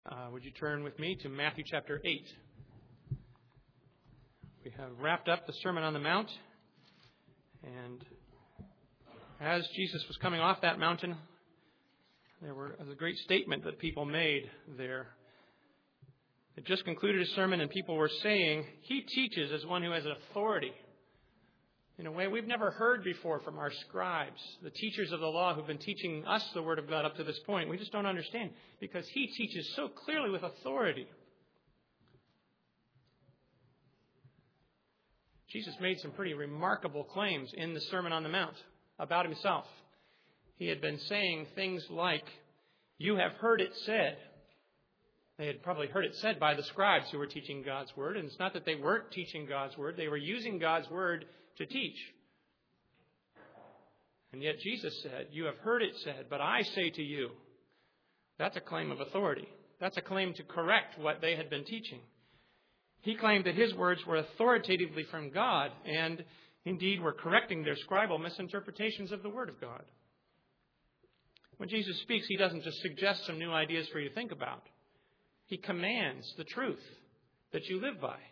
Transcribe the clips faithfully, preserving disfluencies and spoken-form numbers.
Uh, would you turn with me to Matthew chapter eight? We have wrapped up the Sermon on the Mount, and as Jesus was coming off that mountain, there were, was a great statement that people made there. They just concluded a sermon, and people were saying, "He teaches as one who has authority," in a way we've never heard before from our scribes, the teachers of the law who've been teaching us the Word of God up to this point. We just don't understand, because he teaches so clearly with authority. Jesus made some pretty remarkable claims in the Sermon on the Mount about himself. He had been saying things like, "You have heard it said." They had probably heard it said by the scribes who were teaching God's Word. And it's not that they weren't teaching God's Word. They were using God's Word to teach. And yet Jesus said, "You have heard it said, but I say to you." That's a claim of authority. That's a claim to correct what they had been teaching. He claimed that his words were authoritatively from God and indeed were correcting their scribal misinterpretations of the Word of God. When Jesus speaks, he doesn't just suggest some new ideas for you to think about. He commands the truth that you live by.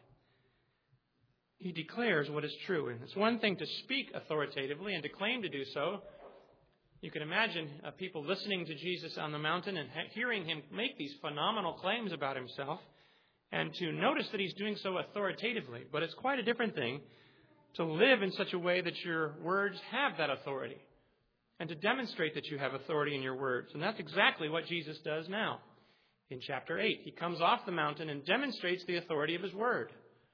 He declares what is true. And it's one thing to speak authoritatively and to claim to do so. You can imagine uh, people listening to Jesus on the mountain and ha- hearing him make these phenomenal claims about himself, and to notice that he's doing so authoritatively. But it's quite a different thing to live in such a way that your words have that authority, and to demonstrate that you have authority in your words. And that's exactly what Jesus does now. In chapter eight, he comes off the mountain and demonstrates the authority of his word.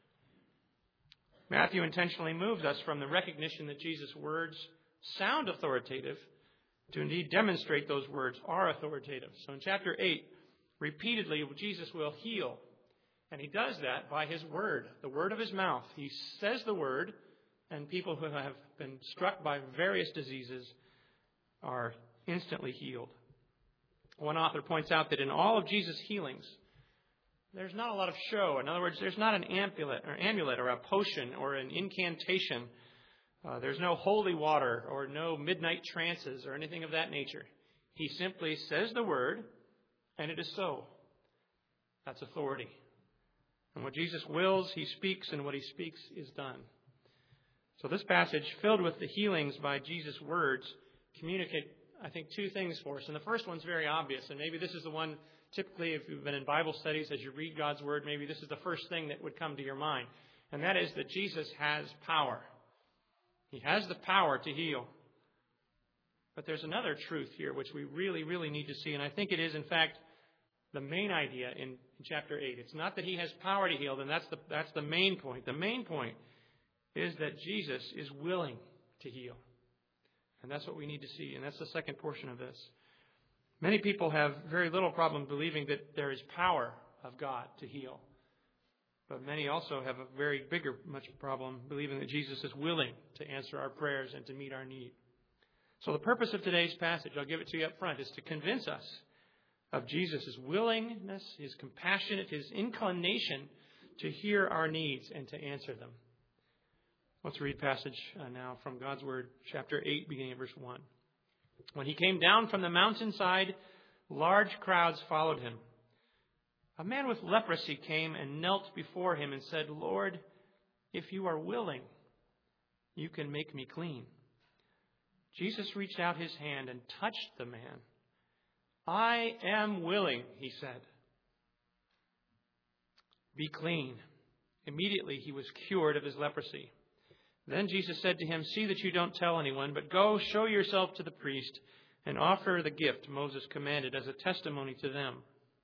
Matthew intentionally moves us from the recognition that Jesus' words sound authoritative to indeed demonstrate those words are authoritative. So in chapter eight, repeatedly, Jesus will heal. And he does that by his word, the word of his mouth. He says the word, and people who have been struck by various diseases are instantly healed. One author points out that in all of Jesus' healings, there's not a lot of show. In other words, there's not an amulet or amulet or a potion or an incantation. Uh, there's no holy water or no midnight trances or anything of that nature. He simply says the word, and it is so. That's authority. And what Jesus wills, he speaks, and what he speaks is done. So this passage, filled with the healings by Jesus' words, communicate, I think, two things for us. And the first one's very obvious, and maybe this is the one, typically, if you've been in Bible studies, as you read God's Word, maybe this is the first thing that would come to your mind. And that is that Jesus has power. He has the power to heal. But there's another truth here which we really, really need to see, and I think it is, in fact, the main idea in chapter eight. It's not that he has power to heal, and that's the, that's the main point. The main point is that Jesus is willing to heal. And that's what we need to see, and that's the second portion of this. Many people have very little problem believing that there is power of God to heal. But many also have a very bigger much problem believing that Jesus is willing to answer our prayers and to meet our need. So the purpose of today's passage, I'll give it to you up front, is to convince us of Jesus' willingness, his compassionate, his inclination to hear our needs and to answer them. Let's read passage uh, now from God's Word, chapter eight, beginning of verse one. When he came down from the mountainside, large crowds followed him. A man with leprosy came and knelt before him and said, "Lord, if you are willing, you can make me clean." Jesus reached out his hand and touched the man. "I am willing," he said. "Be clean." Immediately he was cured of his leprosy. Then Jesus said to him, "See that you don't tell anyone, but go show yourself to the priest and offer the gift Moses commanded as a testimony to them."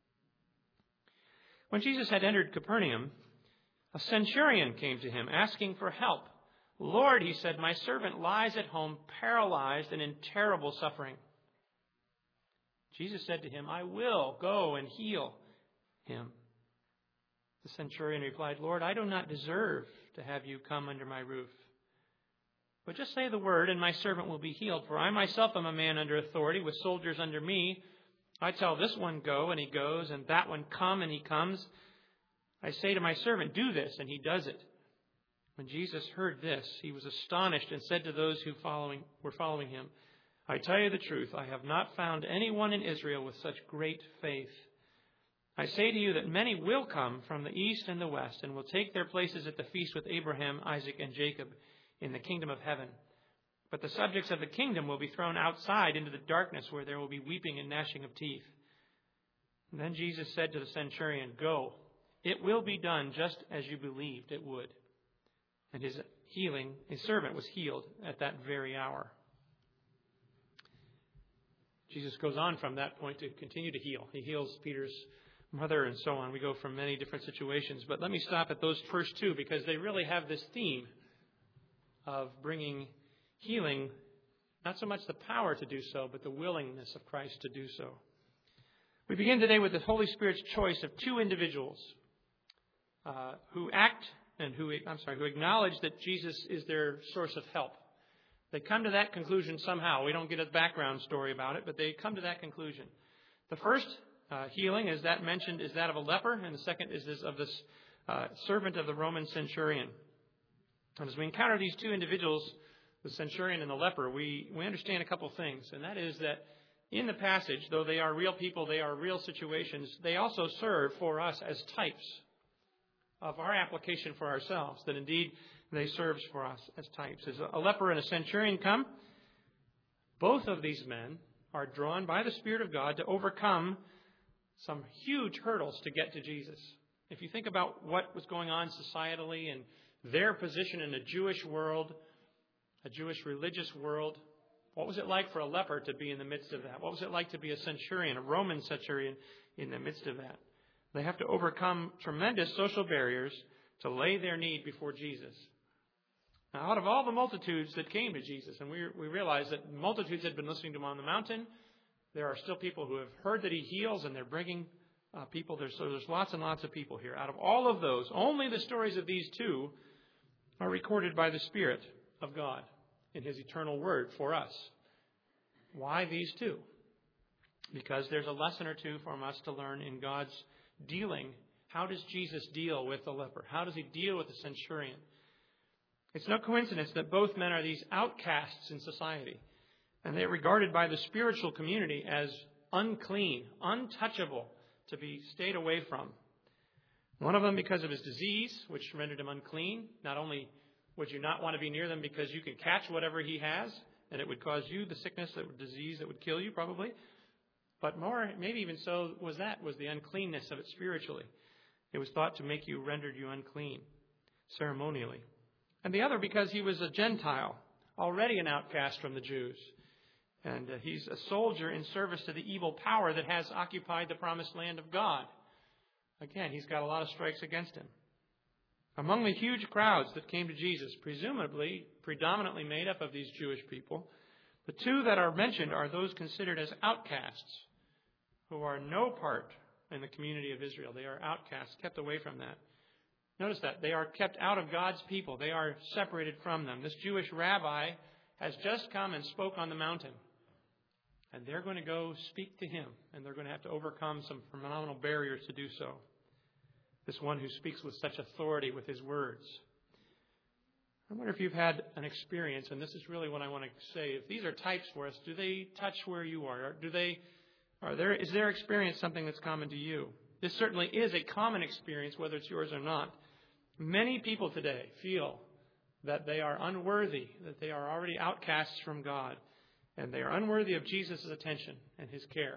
When Jesus had entered Capernaum, a centurion came to him asking for help. "Lord," he said, "my servant lies at home paralyzed and in terrible suffering." Jesus said to him, "I will go and heal him." The centurion replied, "Lord, I do not deserve to have you come under my roof. But just say the word, and my servant will be healed. For I myself am a man under authority, with soldiers under me. I tell this one, go, and he goes, and that one, come, and he comes. I say to my servant, do this, and he does it." When Jesus heard this, he was astonished and said to those who following, were following him, "I tell you the truth, I have not found anyone in Israel with such great faith. I say to you that many will come from the east and the west and will take their places at the feast with Abraham, Isaac, and Jacob in the kingdom of heaven. But the subjects of the kingdom will be thrown outside into the darkness where there will be weeping and gnashing of teeth. And then Jesus said to the centurion, Go, it will be done just as you believed it would. And his healing, his servant was healed at that very hour. Jesus goes on from that point to continue to heal. He heals Peter's mother and so on. We go from many different situations. But let me stop at those first two because they really have this theme of bringing healing, not so much the power to do so, but the willingness of Christ to do so. We begin today with the Holy Spirit's choice of two individuals uh, who act and who, I'm sorry, who acknowledge that Jesus is their source of help. They come to that conclusion somehow. We don't get a background story about it, but they come to that conclusion. The first uh, healing, is that mentioned, is that of a leper, and the second is this of this uh, servant of the Roman centurion. And as we encounter these two individuals, the centurion and the leper, we, we understand a couple of things, and that is that in the passage, though they are real people, they are real situations, they also serve for us as types of our application for ourselves, that indeed they serve for us as types. As a leper and a centurion come, both of these men are drawn by the Spirit of God to overcome some huge hurdles to get to Jesus. If you think about what was going on societally and their position in a Jewish world, a Jewish religious world, what was it like for a leper to be in the midst of that? What was it like to be a centurion, a Roman centurion, in the midst of that? They have to overcome tremendous social barriers to lay their need before Jesus. Now, out of all the multitudes that came to Jesus, and we, we realize that multitudes had been listening to him on the mountain, there are still people who have heard that he heals, and they're bringing uh, people. There's, so there's lots and lots of people here. Out of all of those, only the stories of these two are recorded by the Spirit of God in his eternal word for us. Why these two? Because there's a lesson or two for us to learn in God's dealing. How does Jesus deal with the leper? How does he deal with the centurion? It's no coincidence that both men are these outcasts in society, and they are regarded by the spiritual community as unclean, untouchable, to be stayed away from. One of them because of his disease, which rendered him unclean. Not only would you not want to be near them because you can catch whatever he has, and it would cause you the sickness, that disease that would kill you probably, but more, maybe even so, was that, was the uncleanness of it spiritually. It was thought to make you, rendered you unclean, ceremonially. And the other because he was a Gentile, already an outcast from the Jews. And uh, he's a soldier in service to the evil power that has occupied the promised land of God. Again, he's got a lot of strikes against him. Among the huge crowds that came to Jesus, presumably predominantly made up of these Jewish people, the two that are mentioned are those considered as outcasts, who are no part in the community of Israel. They are outcasts, kept away from that. Notice that. They are kept out of God's people. They are separated from them. This Jewish rabbi has just come and spoke on the mountain. And they're going to go speak to him. And they're going to have to overcome some phenomenal barriers to do so. This one who speaks with such authority with his words. I wonder if you've had an experience, and this is really what I want to say. If these are types for us, do they touch where you are? Do they, are there, is their experience something that's common to you? This certainly is a common experience, whether it's yours or not. Many people today feel that they are unworthy, that they are already outcasts from God, and they are unworthy of Jesus' attention and his care.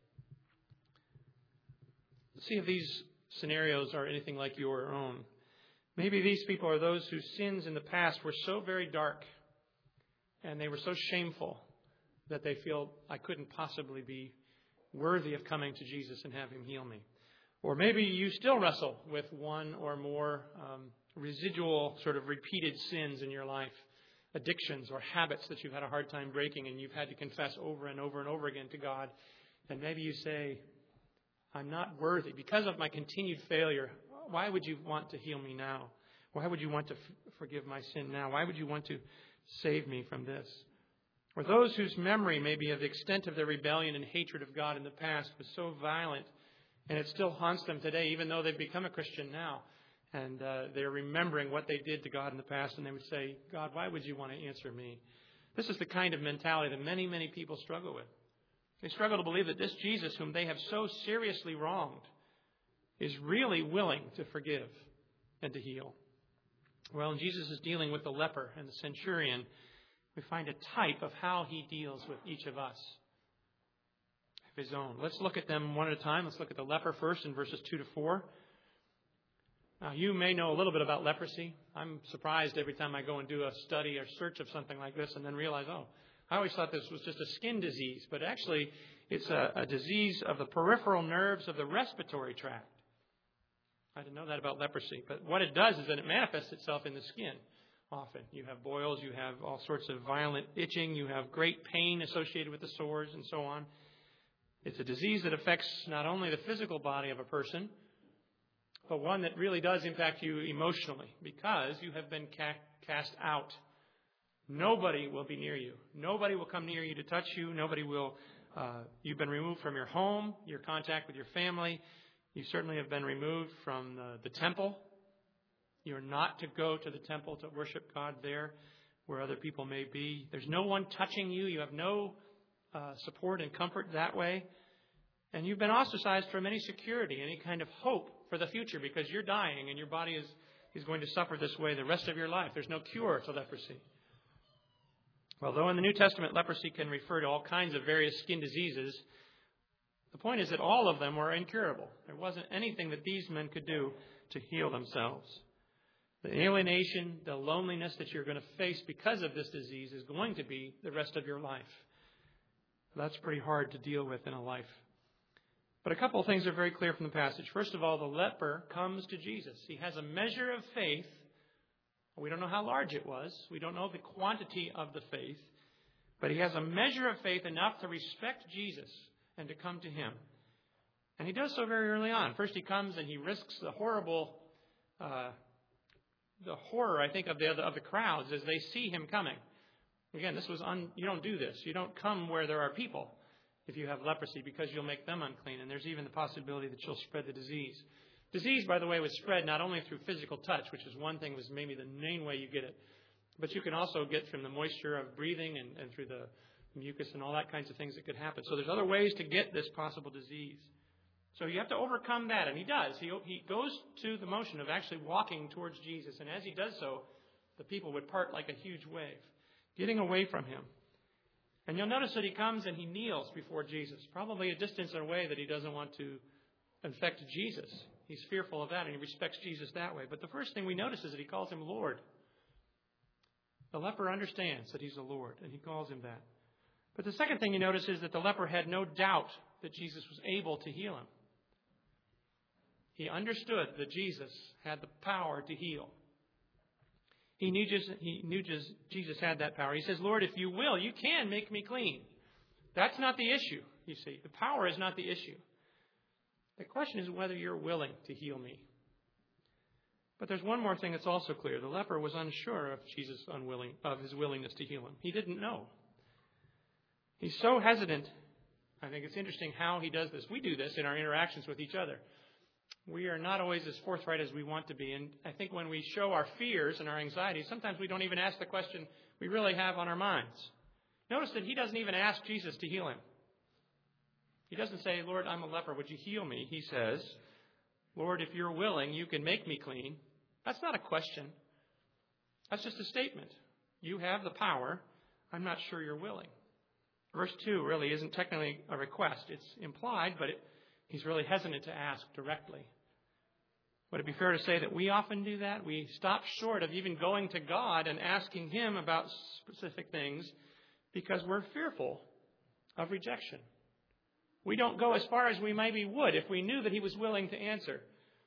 Let's see if these scenarios are anything like your own. Maybe these people are those whose sins in the past were so very dark and they were so shameful that they feel, I couldn't possibly be worthy of coming to Jesus and have him heal me. Or maybe you still wrestle with one or more um, residual sort of repeated sins in your life, addictions or habits that you've had a hard time breaking and you've had to confess over and over and over again to God. And maybe you say, I'm not worthy. Because of my continued failure, why would you want to heal me now? Why would you want to f- forgive my sin now? Why would you want to save me from this? Or those whose memory maybe of the extent of their rebellion and hatred of God in the past was so violent, and it still haunts them today, even though they've become a Christian now. And uh, they're remembering what they did to God in the past, and they would say, God, why would you want to answer me? This is the kind of mentality that many, many people struggle with. They struggle to believe that this Jesus, whom they have so seriously wronged, is really willing to forgive and to heal? Well, when Jesus is dealing with the leper and the centurion, we find a type of how he deals with each of us, of his own. Let's look at them one at a time. Let's look at the leper first in verses two to four. Now, you may know a little bit about leprosy. I'm surprised every time I go and do a study or search of something like this and then realize, oh, I always thought this was just a skin disease. But actually, it's a, a disease of the peripheral nerves of the respiratory tract. I didn't know that about leprosy. But what it does is that it manifests itself in the skin often. You have boils, you have all sorts of violent itching, you have great pain associated with the sores and so on. It's a disease that affects not only the physical body of a person, but one that really does impact you emotionally because you have been ca- cast out. Nobody will be near you. Nobody will come near you to touch you. Nobody will. Uh, you've been removed from your home, your contact with your family. You certainly have been removed from the, the temple. You're not to go to the temple to worship God there where other people may be. There's no one touching you. You have no uh, support and comfort that way. And you've been ostracized from any security, any kind of hope for the future because you're dying and your body is, is going to suffer this way the rest of your life. There's no cure to leprosy. Although in the New Testament, leprosy can refer to all kinds of various skin diseases, the point is that all of them were incurable. There wasn't anything that these men could do to heal themselves. The alienation, the loneliness that you're going to face because of this disease is going to be the rest of your life. That's pretty hard to deal with in a life. But a couple of things are very clear from the passage. First of all, the leper comes to Jesus. He has a measure of faith. We don't know how large it was. We don't know the quantity of the faith. But he has a measure of faith enough to respect Jesus and to come to him. And he does so very early on. First he comes and he risks the horrible, uh, the horror, I think, of the, of the crowds as they see him coming. Again, this was un, you don't do this. You don't come where there are people if you have leprosy because you'll make them unclean. And there's even the possibility that you'll spread the disease. Disease, by the way, was spread not only through physical touch, which is one thing, was maybe the main way you get it, but you can also get from the moisture of breathing and, and through the mucus and all that kinds of things that could happen. So there's other ways to get this possible disease. So you have to overcome that, and he does. He, he goes to the motion of actually walking towards Jesus, and as he does so, the people would part like a huge wave, getting away from him. And you'll notice that he comes and he kneels before Jesus, probably a distance away that he doesn't want to infect Jesus. He's fearful of that, and he respects Jesus that way. But the first thing we notice is that he calls him Lord. The leper understands that he's the Lord, and he calls him that. But the second thing you notice is that the leper had no doubt that Jesus was able to heal him. He understood that Jesus had the power to heal. He knew, just, he knew just, Jesus had that power. He says, Lord, if you will, you can make me clean. That's not the issue, you see. The power is not the issue. The question is whether you're willing to heal me. But there's one more thing that's also clear. The leper was unsure of Jesus' unwilling of his willingness to heal him. He didn't know. He's so hesitant. I think it's interesting how he does this. We do this in our interactions with each other. We are not always as forthright as we want to be. And I think when we show our fears and our anxieties, sometimes we don't even ask the question we really have on our minds. Notice that he doesn't even ask Jesus to heal him. He doesn't say, Lord, I'm a leper. Would you heal me? He says, Lord, if you're willing, you can make me clean. That's not a question. That's just a statement. You have the power. I'm not sure you're willing. Verse two really isn't technically a request. It's implied, but it, he's really hesitant to ask directly. Would it be fair to say that we often do that? We stop short of even going to God and asking him about specific things because we're fearful of rejection. We don't go as far as we maybe would if we knew that he was willing to answer.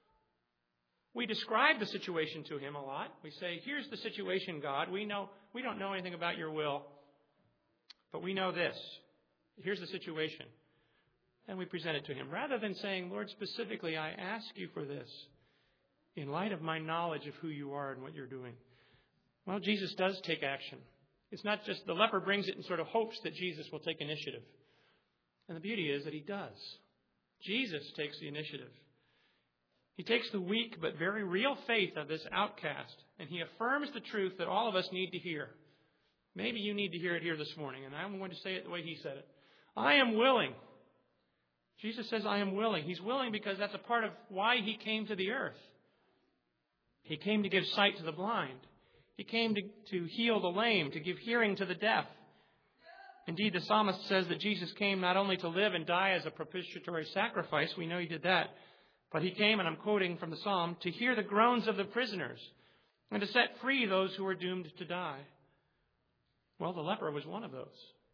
We describe the situation to him a lot. We say, here's the situation, God. We know we don't know anything about your will, but we know this. Here's the situation. And we present it to him. Rather than saying, Lord, specifically, I ask you for this in light of my knowledge of who you are and what you're doing. Well, Jesus does take action. It's not just the leper brings it in sort of hopes that Jesus will take initiative. And the beauty is that he does. Jesus takes the initiative. He takes the weak but very real faith of this outcast, and he affirms the truth that all of us need to hear. Maybe you need to hear it here this morning, and I'm going to say it the way he said it. I am willing. Jesus says, I am willing. He's willing because that's a part of why he came to the earth. He came to give sight to the blind. He came to, to heal the lame, to give hearing to the deaf. Indeed, the psalmist says that Jesus came not only to live and die as a propitiatory sacrifice, we know he did that, but he came, and I'm quoting from the psalm, to hear the groans of the prisoners and to set free those who were doomed to die. Well, the leper was one of those.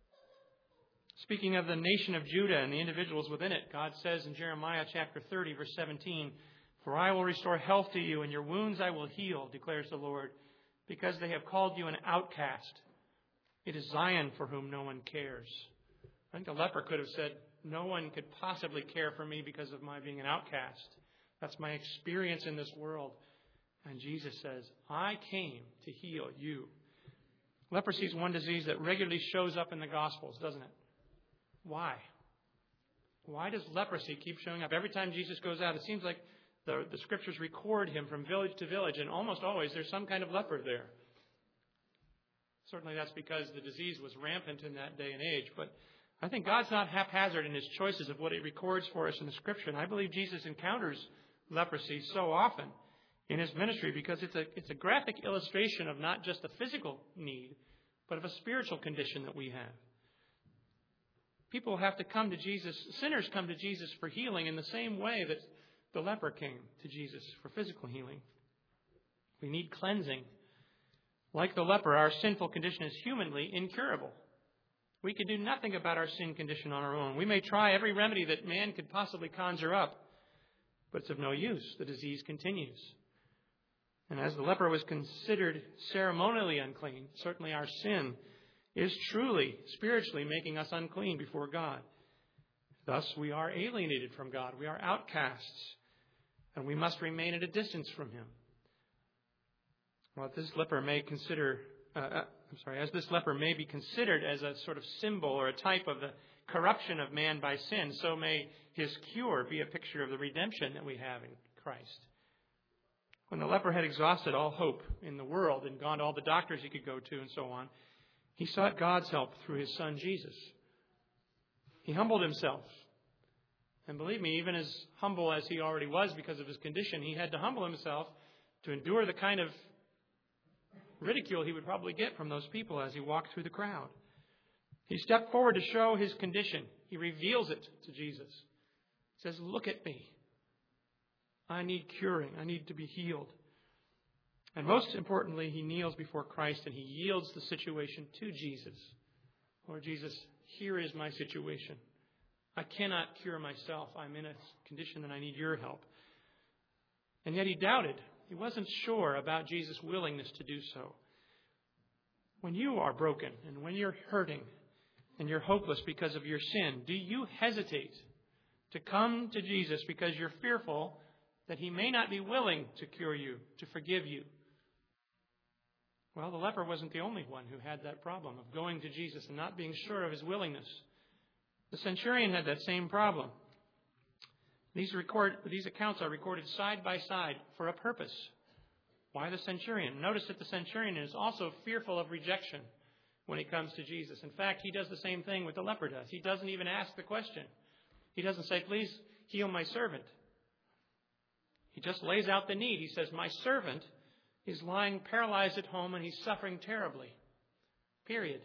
Speaking of the nation of Judah and the individuals within it, God says in Jeremiah chapter thirty, verse seventeen, For I will restore health to you, and your wounds I will heal, declares the Lord, because they have called you an outcast. It is Zion for whom no one cares. I think the leper could have said, no one could possibly care for me because of my being an outcast. That's my experience in this world. And Jesus says, I came to heal you. Leprosy is one disease that regularly shows up in the Gospels, doesn't it? Why? Why does leprosy keep showing up? Every time Jesus goes out, it seems like the, the Scriptures record him from village to village, and almost always there's some kind of leper there. Certainly that's because the disease was rampant in that day and age, but I think God's not haphazard in his choices of what he records for us in the Scripture. And I believe Jesus encounters leprosy so often in his ministry because it's a, it's a graphic illustration of not just a physical need, but of a spiritual condition that we have. People have to come to Jesus, sinners come to Jesus for healing in the same way that the leper came to Jesus for physical healing. We need cleansing. Like the leper, our sinful condition is humanly incurable. We can do nothing about our sin condition on our own. We may try every remedy that man could possibly conjure up, but it's of no use. The disease continues. And as the leper was considered ceremonially unclean, certainly our sin is truly, spiritually making us unclean before God. Thus, we are alienated from God. We are outcasts, and we must remain at a distance from him. Well, this leper may consider, uh, I'm sorry, as this leper may be considered as a sort of symbol or a type of the corruption of man by sin, so may his cure be a picture of the redemption that we have in Christ. When the leper had exhausted all hope in the world and gone to all the doctors he could go to and so on, he sought God's help through his son Jesus. He humbled himself. And believe me, even as humble as he already was because of his condition, he had to humble himself to endure the kind of ridicule he would probably get from those people as he walked through the crowd. He stepped forward to show his condition. He reveals it to Jesus. He says, look at me. I need curing. I need to be healed. And most importantly, he kneels before Christ and he yields the situation to Jesus. Lord Jesus, here is my situation. I cannot cure myself. I'm in a condition that I need your help. And yet he doubted. He wasn't sure about Jesus' willingness to do so. When you are broken and when you're hurting and you're hopeless because of your sin, do you hesitate to come to Jesus because you're fearful that he may not be willing to cure you, to forgive you? Well, the leper wasn't the only one who had that problem of going to Jesus and not being sure of his willingness. The centurion had that same problem. These record, these accounts are recorded side by side for a purpose. Why the centurion? Notice that the centurion is also fearful of rejection when he comes to Jesus. In fact, he does the same thing with the leper does. He doesn't even ask the question. He doesn't say, please heal my servant. He just lays out the need. He says, my servant is lying paralyzed at home and he's suffering terribly. Period.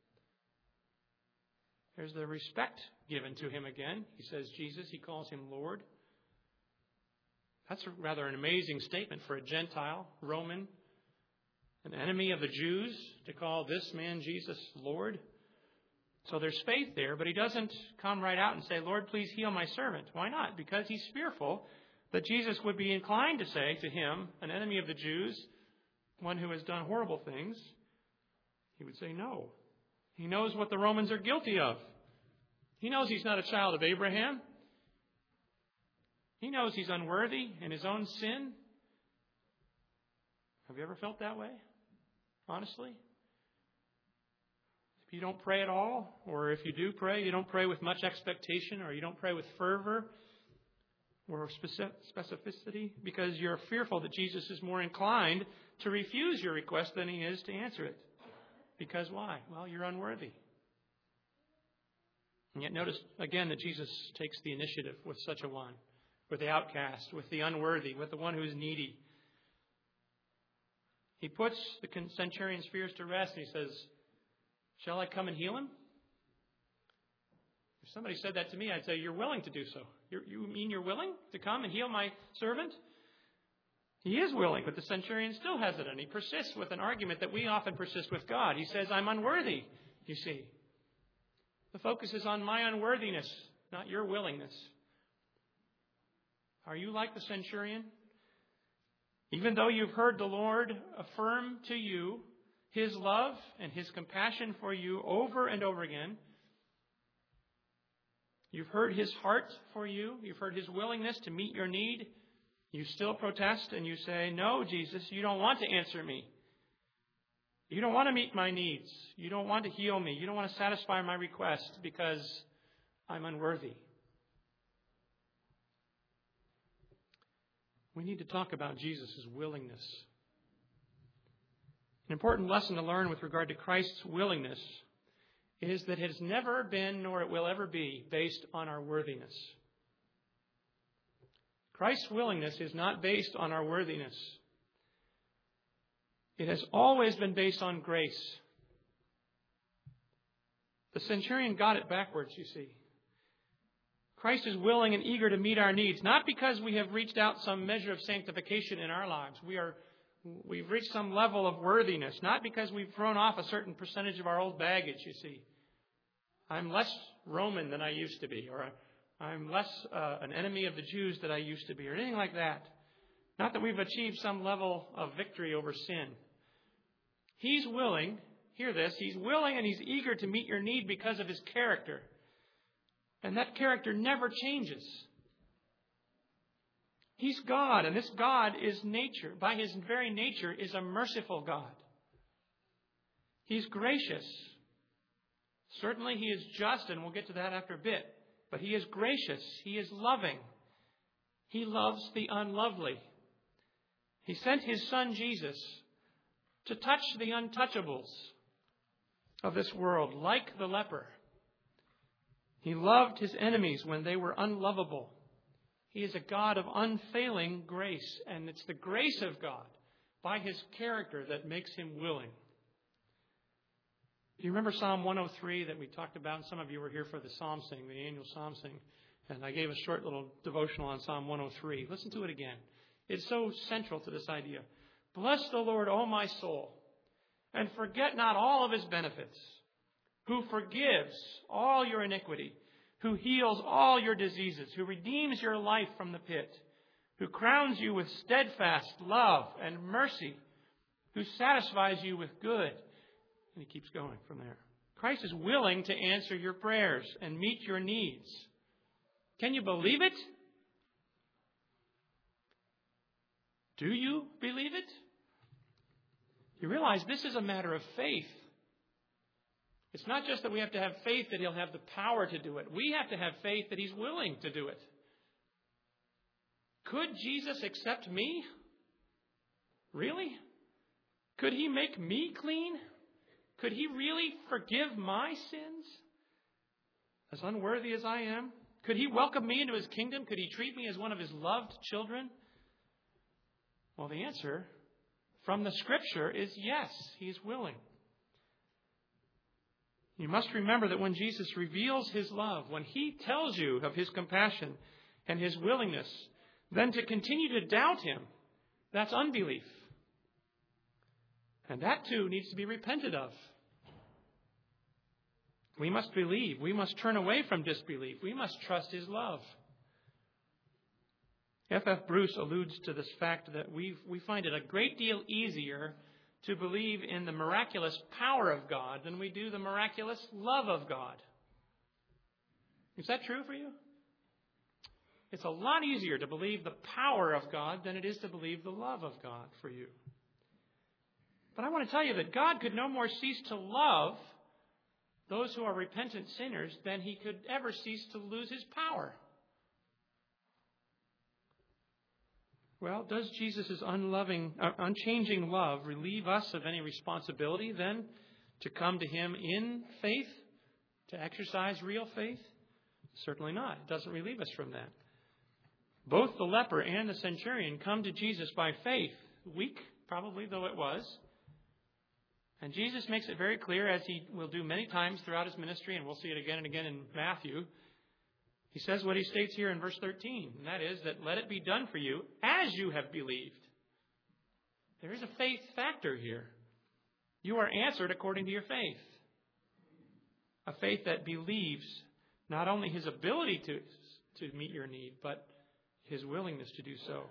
There's the respect given to him again. He says Jesus. He calls him Lord. That's rather an amazing statement for a Gentile, Roman, an enemy of the Jews, to call this man Jesus Lord. So there's faith there, but he doesn't come right out and say, Lord, please heal my servant. Why not? Because he's fearful that Jesus would be inclined to say to him, an enemy of the Jews, one who has done horrible things, he would say no. He knows what the Romans are guilty of. He knows he's not a child of Abraham. He knows he's unworthy in his own sin. Have you ever felt that way? Honestly? If you don't pray at all, or if you do pray, you don't pray with much expectation, or you don't pray with fervor or specificity, because you're fearful that Jesus is more inclined to refuse your request than he is to answer it. Because why? Well, you're unworthy. And yet notice again that Jesus takes the initiative with such a one, with the outcast, with the unworthy, with the one who is needy. He puts the centurion's fears to rest and he says, shall I come and heal him? If somebody said that to me, I'd say, you're willing to do so. You're, you mean you're willing to come and heal my servant? He is willing, but the centurion still hesitant. He persists with an argument that we often persist with God. He says, I'm unworthy, you see. The focus is on my unworthiness, not your willingness. Are you like the centurion? Even though you've heard the Lord affirm to you His love and His compassion for you over and over again, you've heard His heart for you, you've heard His willingness to meet your need, you still protest and you say, no, Jesus, you don't want to answer me. You don't want to meet my needs. You don't want to heal me. You don't want to satisfy my request because I'm unworthy. We need to talk about Jesus' willingness. An important lesson to learn with regard to Christ's willingness is that it has never been, nor it will ever be, based on our worthiness. Christ's willingness is not based on our worthiness. It has always been based on grace. The centurion got it backwards, you see. Christ is willing and eager to meet our needs, not because we have reached out some measure of sanctification in our lives. We are, we've reached some level of worthiness, not because we've thrown off a certain percentage of our old baggage, you see. I'm less Roman than I used to be, or I'm less uh, an enemy of the Jews than I used to be, or anything like that. Not that we've achieved some level of victory over sin. He's willing, hear this, He's willing and He's eager to meet your need because of His character. And that character never changes. He's God, and this God is nature. By His very nature is a merciful God. He's gracious. Certainly He is just, and we'll get to that after a bit. But He is gracious. He is loving. He loves the unlovely. He sent His Son Jesus to touch the untouchables of this world, like the leper. He loved His enemies when they were unlovable. He is a God of unfailing grace, and it's the grace of God by His character that makes Him willing. Do you remember Psalm one oh three that we talked about? Some of you were here for the Psalm sing, the annual Psalm sing, and I gave a short little devotional on Psalm one oh three. Listen to it again. It's so central to this idea. Bless the Lord, O my soul, and forget not all of His benefits, who forgives all your iniquity, who heals all your diseases, who redeems your life from the pit, who crowns you with steadfast love and mercy, who satisfies you with good. And he keeps going from there. Christ is willing to answer your prayers and meet your needs. Can you believe it? Do you believe it? You realize this is a matter of faith. It's not just that we have to have faith that He'll have the power to do it. We have to have faith that He's willing to do it. Could Jesus accept me? Really? Could He make me clean? Could He really forgive my sins? As unworthy as I am? Could He welcome me into His kingdom? Could He treat me as one of His loved children? Well, the answer from the Scripture is yes, He is willing. You must remember that when Jesus reveals His love, when He tells you of His compassion and His willingness, then to continue to doubt Him, that's unbelief. And that too needs to be repented of. We must believe. We must turn away from disbelief. We must trust His love. F F Bruce alludes to this fact that we we find it a great deal easier to believe in the miraculous power of God than we do the miraculous love of God. Is that true for you? It's a lot easier to believe the power of God than it is to believe the love of God for you. But I want to tell you that God could no more cease to love those who are repentant sinners than He could ever cease to lose His power. Well, does Jesus' unloving, uh, unchanging love relieve us of any responsibility then to come to Him in faith, to exercise real faith? Certainly not. It doesn't relieve us from that. Both the leper and the centurion come to Jesus by faith, weak probably though it was. And Jesus makes it very clear, as he will do many times throughout his ministry, and we'll see it again and again in Matthew. He says what he states here in verse thirteen, and that is that let it be done for you as you have believed. There is a faith factor here. You are answered according to your faith. A faith that believes not only his ability to, to meet your need, but his willingness to do so.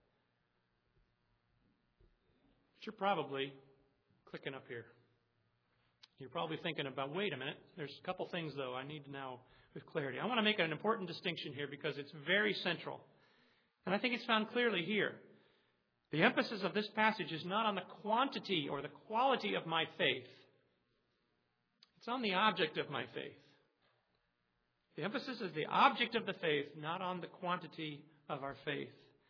But you're probably clicking up here. You're probably thinking about, wait a minute, there's a couple things, though, I need to know with clarity. I want to make an important distinction here because it's very central. And I think it's found clearly here. The emphasis of this passage is not on the quantity or the quality of my faith. It's on the object of my faith. The emphasis is the object of the faith, not on the quantity of our faith.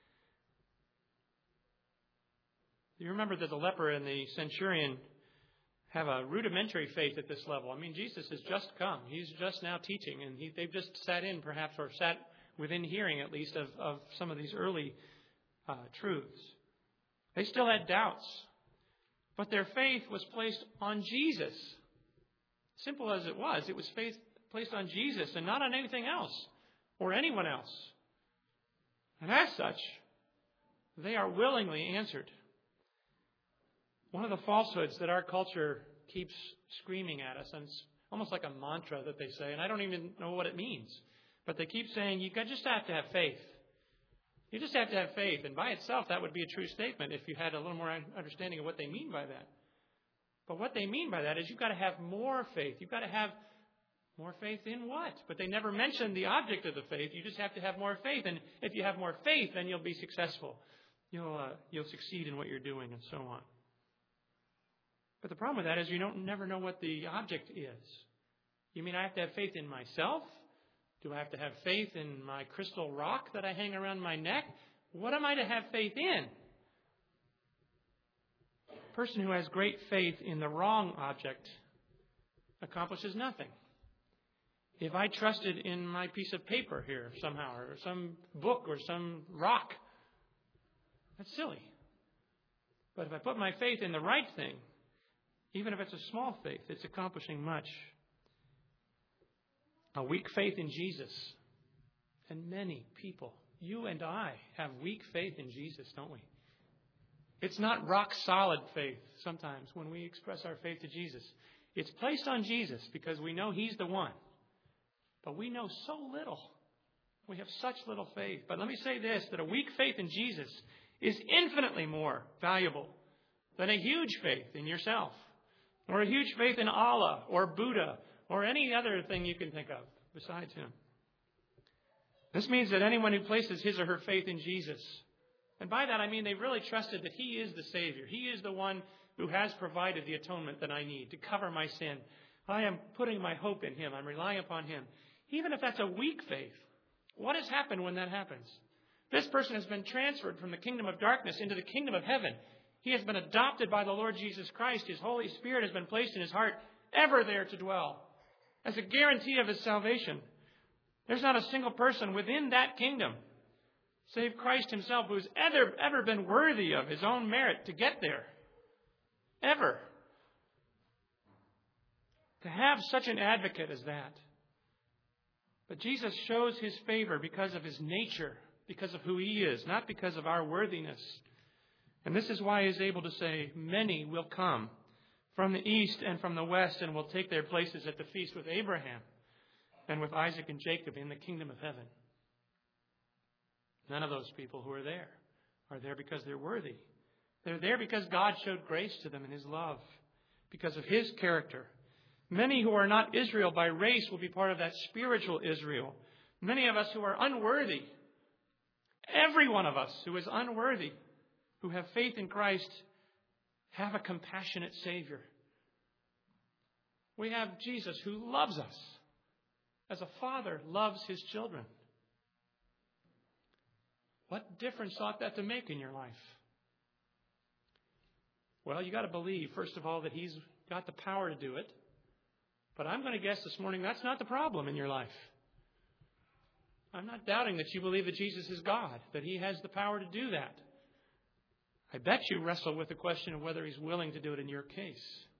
You remember that the leper and the centurion have a rudimentary faith at this level. I mean, Jesus has just come. He's just now teaching, and he, they've just sat in, perhaps, or sat within hearing, at least, of, of some of these early uh, truths. They still had doubts, but their faith was placed on Jesus. Simple as it was, it was faith placed on Jesus and not on anything else or anyone else. And as such, they are willingly answered. One of the falsehoods that our culture keeps screaming at us, and it's almost like a mantra that they say, and I don't even know what it means, but they keep saying, you just have to have faith. You just have to have faith. And by itself, that would be a true statement if you had a little more understanding of what they mean by that. But what they mean by that is you've got to have more faith. You've got to have more faith in what? But they never mention the object of the faith. You just have to have more faith. And if you have more faith, then you'll be successful. You'll uh, you'll succeed in what you're doing and so on. But the problem with that is you don't never know what the object is. You mean I have to have faith in myself? Do I have to have faith in my crystal rock that I hang around my neck? What am I to have faith in? A person who has great faith in the wrong object accomplishes nothing. If I trusted in my piece of paper here somehow, or some book or some rock, that's silly. But if I put my faith in the right thing, even if it's a small faith, it's accomplishing much. A weak faith in Jesus. And many people, you and I, have weak faith in Jesus, don't we? It's not rock solid faith sometimes when we express our faith to Jesus. It's placed on Jesus because we know He's the one. But we know so little. We have such little faith. But let me say this, that a weak faith in Jesus is infinitely more valuable than a huge faith in yourself, or a huge faith in Allah or Buddha or any other thing you can think of besides Him. This means that anyone who places his or her faith in Jesus, and by that I mean they've really trusted that He is the Savior. He is the one who has provided the atonement that I need to cover my sin. I am putting my hope in Him. I'm relying upon Him. Even if that's a weak faith, what has happened when that happens? This person has been transferred from the kingdom of darkness into the kingdom of heaven. He has been adopted by the Lord Jesus Christ. His Holy Spirit has been placed in his heart, ever there to dwell, as a guarantee of his salvation. There's not a single person within that kingdom, save Christ Himself, who's ever, ever been worthy of His own merit to get there. Ever. To have such an advocate as that. But Jesus shows His favor because of His nature, because of who He is, not because of our worthiness. And this is why He is able to say, many will come from the east and from the west and will take their places at the feast with Abraham and with Isaac and Jacob in the kingdom of heaven. None of those people who are there are there because they're worthy. They're there because God showed grace to them in His love, because of His character. Many who are not Israel by race will be part of that spiritual Israel. Many of us who are unworthy, every one of us who is unworthy, who have faith in Christ, have a compassionate Savior. We have Jesus who loves us as a father loves his children. What difference ought that to make in your life? Well, you got to believe, first of all, that He's got the power to do it. But I'm going to guess this morning that's not the problem in your life. I'm not doubting that you believe that Jesus is God, that He has the power to do that. I bet you wrestle with the question of whether He's willing to do it in your case.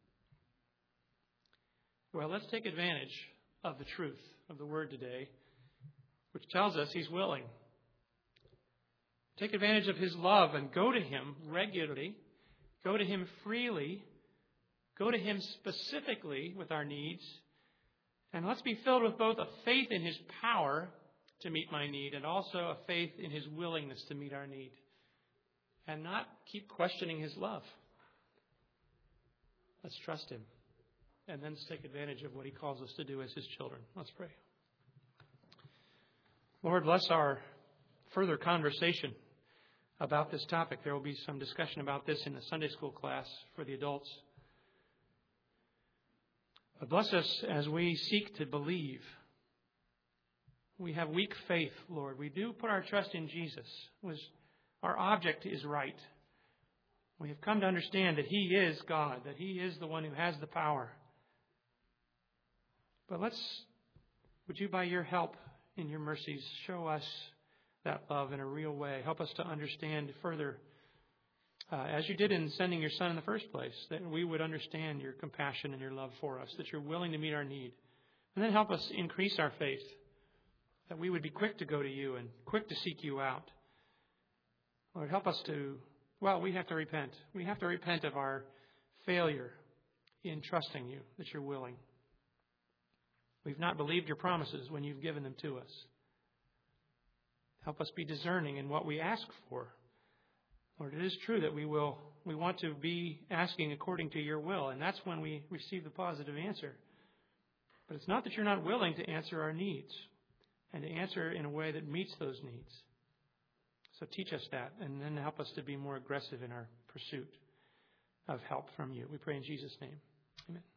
Well, let's take advantage of the truth of the Word today, which tells us He's willing. Take advantage of His love and go to Him regularly. Go to Him freely. Go to Him specifically with our needs. And let's be filled with both a faith in His power to meet my need and also a faith in His willingness to meet our need. And not keep questioning His love. Let's trust Him. And then let's take advantage of what He calls us to do as His children. Let's pray. Lord, bless our further conversation about this topic. There will be some discussion about this in the Sunday school class for the adults. But bless us as we seek to believe. We have weak faith, Lord. We do put our trust in Jesus. Our object is right. We have come to understand that He is God, that He is the one who has the power. But let's, would you by your help in your mercies show us that love in a real way. Help us to understand further, uh, as you did in sending your Son in the first place, that we would understand your compassion and your love for us, that you're willing to meet our need. And then help us increase our faith, that we would be quick to go to you and quick to seek you out. Lord, help us to, well, we have to repent. We have to repent of our failure in trusting you, that you're willing. We've not believed your promises when you've given them to us. Help us be discerning in what we ask for. Lord, it is true that we will, we want to be asking according to your will, and that's when we receive the positive answer. But it's not that you're not willing to answer our needs and to answer in a way that meets those needs. So teach us that, and then help us to be more aggressive in our pursuit of help from you. We pray in Jesus' name. Amen.